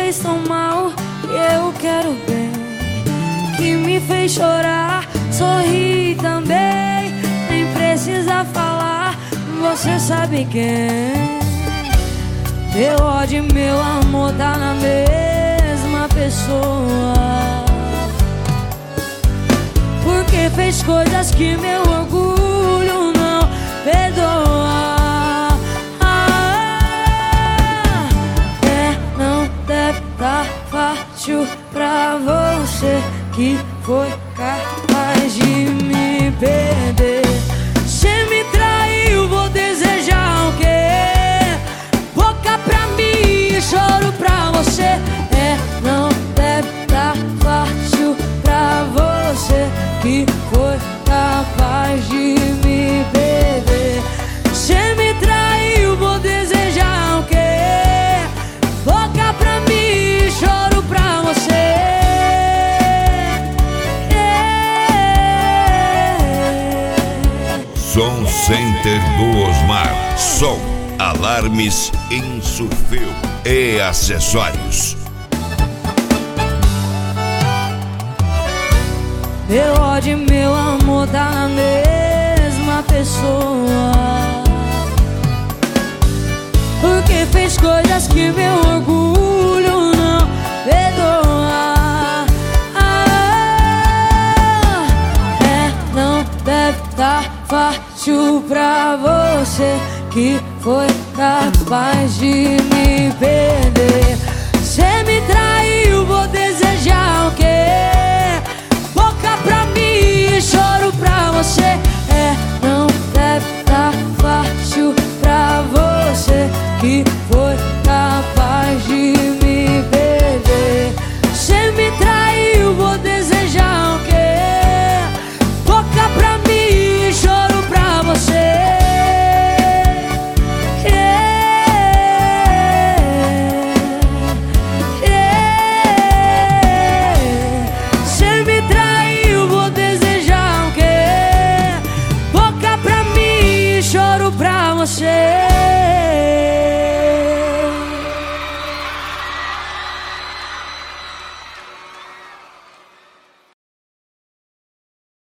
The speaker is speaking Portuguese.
fez tão mal e eu quero bem, que me fez chorar, sorrir também. Nem precisa falar, você sabe quem. Meu ódio e meu amor tá na mesma pessoa, porque fez coisas que meu orgulho não perdoa. Não deve tá fácil pra você, que foi capaz de me perder. Cê me traiu, vou desejar o quê? Boca pra mim, choro pra você. Não deve tá fácil pra você, que foi capaz de me perder. Cê me traiu, vou desejar o quê? Boca pra mim, choro pra você. Som Center do Osmar. Som, alarmes, insufil e acessórios. Meu ódio e meu amor tá na mesma pessoa, porque fez coisas que meu orgulho não perdoa. Não deve tá fácil pra você, que foi capaz de me perder. Cê me traiu, vou desejar o quê? Boca pra mim, choro pra você. Não deve tá fácil pra você, que foi capaz de me perder. Cê me traiu, vou desejar o quê? Boca pra mim, choro pra você. Cê me traiu, vou desejar o quê? Boca pra mim, choro pra você.